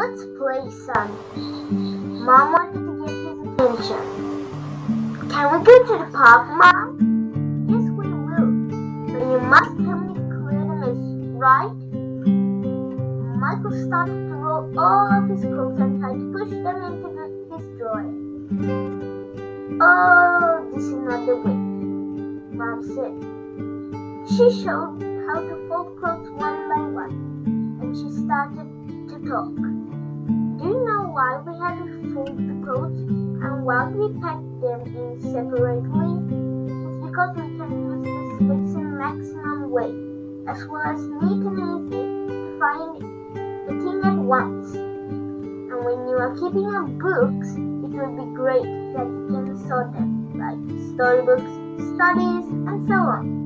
Let's play, son. Mom wanted to get his attention. Can we go to the park, Mom? Yes, we will. But you must help me clear the mess, right? Michael started to roll all of his clothes and tried to push them into his drawer. Oh, this is not the way, Mom said. She showed how to fold clothes one by one, and she started to talk. Do you know why we had to fold the clothes and why we packed them in separately? It's because we can use the space in maximum way, as well as neat and easy to find the thing at once. And when you are keeping your books, it will be great that you can sort them, like storybooks, studies, and so on.